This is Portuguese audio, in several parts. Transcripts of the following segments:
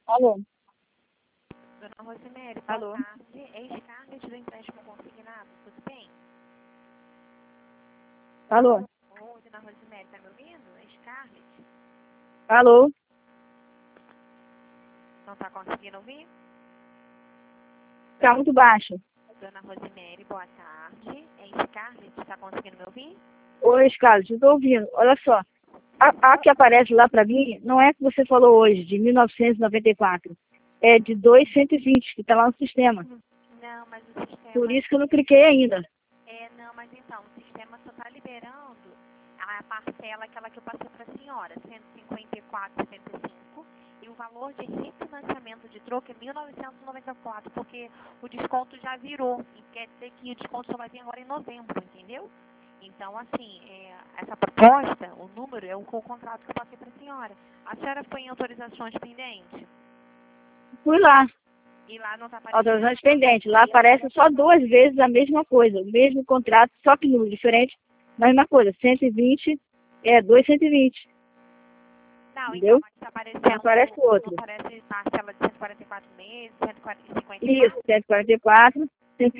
Alô? Dona Rosemary, boa Alô? tarde. É Scarlett do empréstimo consignado, tudo bem? Alô? Ô, Dona Rosemary, tá me ouvindo? É Scarlett. Alô? Não tá conseguindo ouvir? Tá muito baixo. Dona Rosemary, boa tarde. É Scarlett, tá conseguindo me ouvir? Oi, Scarlett, eu tô ouvindo. Olha só. A que aparece lá pra mim não é a que você falou hoje, de 1994. É de 220, que tá lá no sistema. Não, mas o sistema... Por isso que eu não cliquei ainda. Não, mas então, o sistema só tá liberando a parcela, aquela que eu passei pra senhora, 154,75, e o valor de refinanciamento de troco é 1.994, porque o desconto já virou, e quer dizer que o desconto só vai vir agora em novembro, entendeu? Então, assim, essa proposta, o número, é o contrato que eu passei pra senhora. A senhora foi em autorizações pendentes? Fui lá. E lá não tá aparecendo... Autorizações pendentes. Lá aparece só 2 vezes a mesma coisa. O mesmo contrato, só que número diferente. Mesma coisa. 120 é 220. Não, Entendeu? então, aqui tá aparecendo... Não aparece o outro. Não aparece parcela de 144 meses, 154? Isso, 144,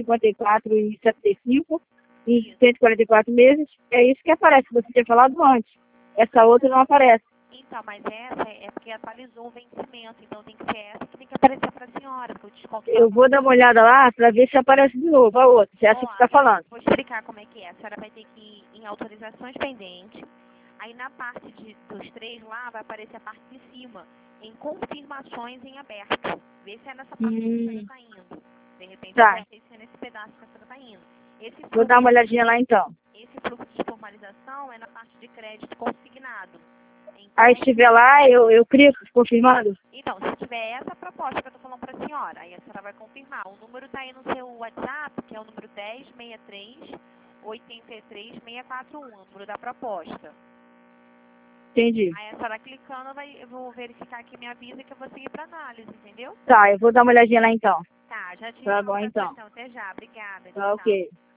154,75 e 144 meses. É isso que aparece. Você tinha falado antes. Essa outra não aparece. Então, mas essa é porque atualizou o vencimento, então tem que ser essa que tem que aparecer para a senhora, porque o desconto... Eu vou dar uma olhada lá para ver se aparece de novo a outra. Se é essa que você está falando. Vou explicar como é que é. A senhora vai ter que ir em autorizações pendentes, aí na parte dos três lá vai aparecer a parte de cima, em confirmações em aberto. Vê se é nessa parte que a senhora está indo. De repente, Tá. pode ser nesse pedaço que a senhora está indo. Vou dar uma olhadinha lá então. Esse fluxo de formalização é na parte de crédito consignado. Então, Aí se estiver lá, eu clico confirmando. então, se tiver essa proposta que eu estou falando para a senhora, aí a senhora vai confirmar. O número está aí no seu WhatsApp, que é o número 1063-83641, o número da proposta. Entendi. Aí a senhora clicando, eu vou verificar aqui, me avisa que eu vou seguir para análise, entendeu? Tá, eu vou dar uma olhadinha lá então. Tá, já te Tá chamo bom pra então. atenção. Até já, obrigada. Tá Tchau. ok.